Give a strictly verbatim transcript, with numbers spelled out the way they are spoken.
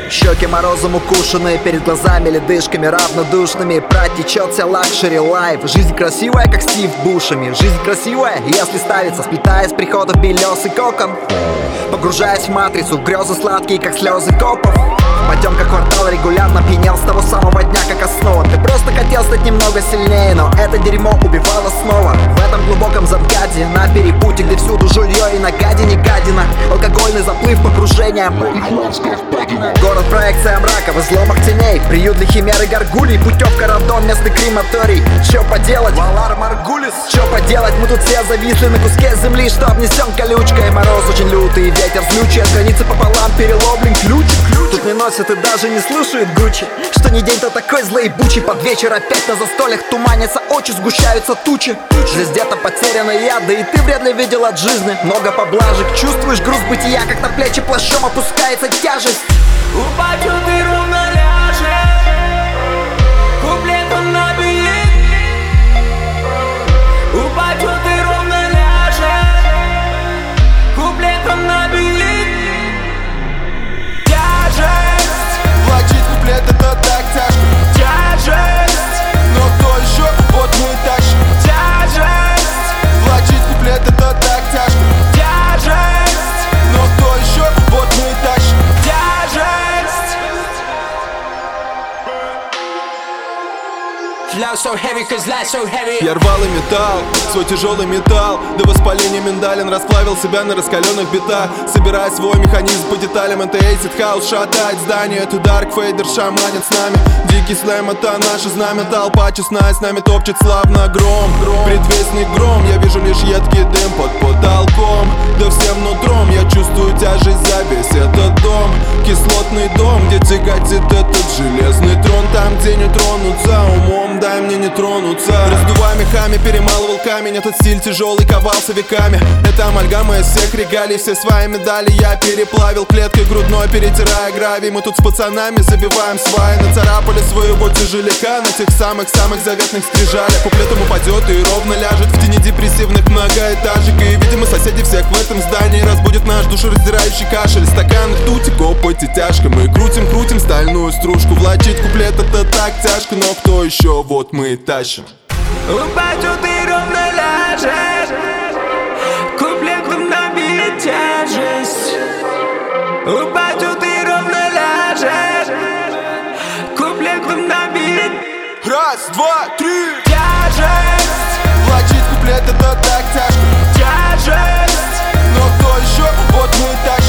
Щеки морозом укушенные, перед глазами ледышками равнодушными. Протечется лакшери лайф. Жизнь красивая, как Стив Бушами. Жизнь красивая, если ставится, сплетая с приходов белесый кокон. Погружаясь в матрицу, в грезы сладкие, как слезы копов. В потемках квартал регулярно пьянел с того самого дня, как основа. Ты просто хотел стать немного сильнее, но это дерьмо убивало снова. В этом глубоком замкаде, на перепутье, где всюду жулье и на гадине гадина. Алкогольный заплыв, погружение. Город проекция мрака, в изломах теней. Приют для химер и горгулей. Путевка роддом, местный крематорий. Чё поделать? Валар Маргулис. Чё поделать? Мы тут все зависли на куске земли, что обнесен колючкой. Мороз очень лютый, ветер злючий, от границы пополам переломлен ключик. Тут не носят и даже не слушают Гуччи. Что ни день, то такой злоебучий. Под вечер опять на застольях туманятся очи, сгущаются тучи. Здесь где-то потеряна я, да и ты вряд ли видел от жизни много поблажек. Чувствуешь груз бытия, как на плечи плащом опускается тяжесть. Упадет и ровно ляжет, куплетом набит. Упадет и ровно ляжет, куплетом набит. Тяжесть, влачить куплет это так тяжко. тяжесть, Но кто еще? Вот мы и тащим. тяжесть, Влачить куплет это так тяжко. тяжесть, Но кто еще? Вот мы и тащим. тяжесть. Love so heavy, cause life so heavy. Я рвал и металл, свой тяжелый металл. До воспаления миндалин расплавил себя на раскаленных битах. Собирая свой механизм по деталям, это acid house, шатает здание. Это Dark Fader шаманит с нами. Дикий слэм, это наше знамя. Толпа честная с нами топчет славно гром. Предвестный гром, я вижу лишь едкий дым под потолком. Да всем нутром я чувствую тяжесть за весь этот дом. Кислотный дом, где тяготит этот железный трон. Там, где не тронутся умом, дай мне не тронуться. Раздувая мехами, перемалывал камень. Этот стиль тяжелый ковался веками. Это амальгама из всех регалий. Все свои медали я переплавил клеткой грудной, перетирая гравий. Мы тут с пацанами забиваем сваи. Нацарапали своего тяжеляка на тех самых-самых заветных скрижалях. Куплетом упадет и ровно ляжет в тени депрессивных многоэтажек. И, видимо, соседи всех в этом здании разбудит наш душераздирающий кашель. Стакан ртути, копоть и тяжко. Мы крутим-крутим стальную стружку. Влачить куплет это так тяжко. Но кто еще? Вот мы и тащим. Упадет и ровно ляжет, куплетом набит тяжесть. Упадет и ровно ляжет, куплетом набит. Раз, два, три. Тяжесть, Влачить куплет это так тяжко. тяжесть, Но кто еще? Вот мы и тащим.